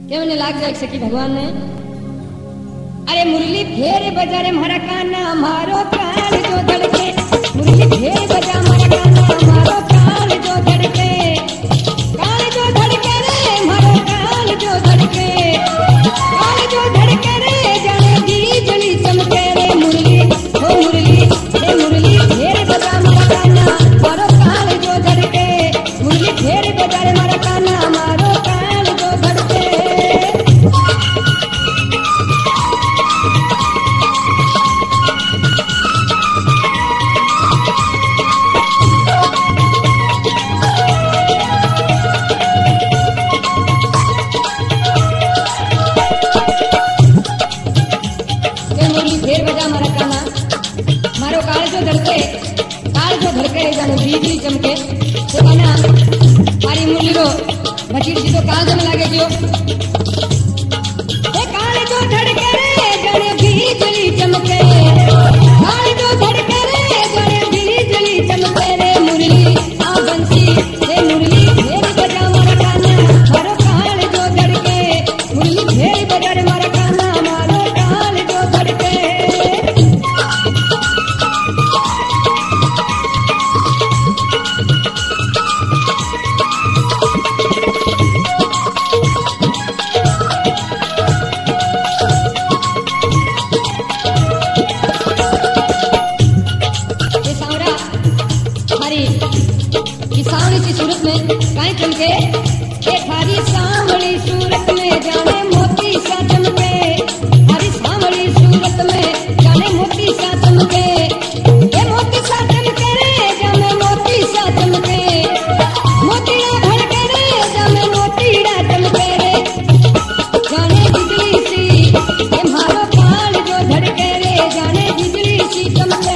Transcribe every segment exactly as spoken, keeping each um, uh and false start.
क्यों ने लाग जाए सकी भगवान ने। अरे मुरली फेर बजा रे मारा काना मारो प्राण जो धड़के, मुरली फेर बजा मारा काना मारो प्राण जो धड़के, कान जो धड़के रे मारो कान जो धड़के, कान जो धड़के रे जाने बिजली चमके रे मुरली हो मुरली रे मुरली फेर बजा मारा काना मारो कान जो धड़के, मुरली फेर बजा रे मारा काना मारो कान जो धड़के। फेर बजा मारा काना मारो काल जो धड़के, काल जो धड़के रे जाने बिजली चमके तो काना मारी मुरली रो बचीर जी तो काल जम लागे जियो ए काल जो धड़के रे जाने बिजली चमके, काल जो धड़के रे जाने बिजली चमके रे मुरली आ बंसी रे मुरली फेर बजा मारा काना मारो काल जो धड़के, मुरली फेर बजा रे मारा काना मारो काल जो धड़के। सावली सी सूरत में काहे चमके ए थारी सावली सूरत में जाने मोती सा चमके, थारी सावली सूरत में जाने मोती सा चमके, ए मोती सा चमके रे जाने मोती सा चमके, मोतीड़ा धड़के रे जाने मोतीड़ा चमके रे जाने बिजली सी ए मारो कान जो धड़के रे जाने बिजली सी चमके।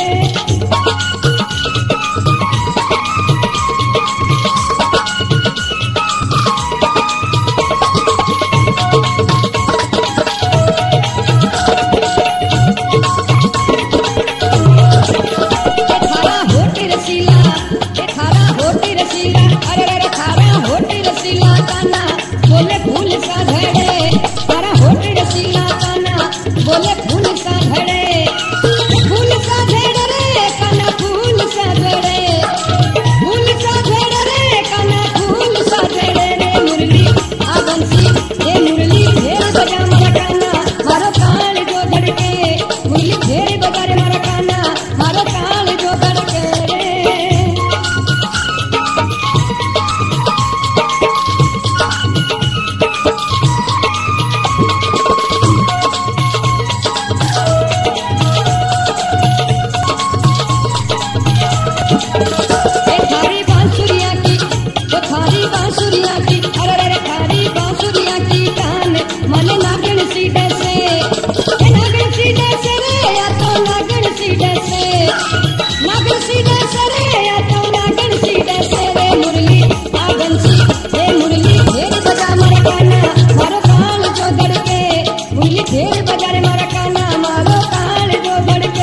बोले फूल सा झड़े तारा होठ रसीला काना, बोले फूल सा झड़े फूल सा झड़े रे काना फूल सा झड़े, फूल सा झड़े रे काना फूल सा झड़े रे मुरली आ बंसी रे मुरली फेर बजा मारा काना मारो कान जो धड़के, मुरली फेर बजा रे मारा काना मारो कान जो धड़के रे। बांसुरिया की अरे रे थारी बांसुरिया की कान मन नागन सी डसे, नागन सी डसे रे या तो नागन सी डसे, नागन सी डसे रे या तो नागन सी डसे रे मुरली आ बंसी रे मुरली फेर बजा मारा काना मारो कान जो धड़के, मुरली फेर बजा रे मारा काना मारो कान जो धड़के।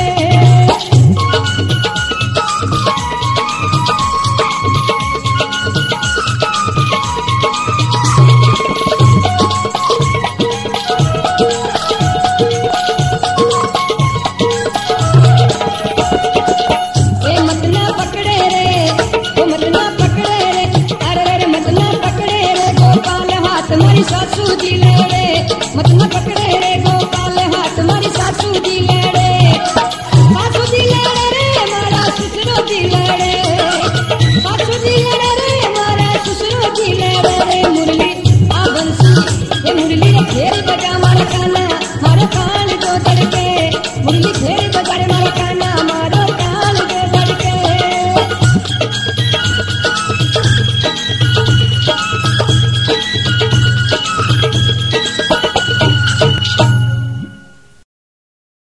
तुम्हारी सासू जी ले रे मत न पकड़े रे गोपाल हाथ तुम्हारी सासू जी ले रे, सासू जी ले रे मारा ससुरो जी ले रे, सासू जी ले रे मारा ससुरो जी ले रे मुरली आ बंसी ये मुरली रे फेर बजा मारा काना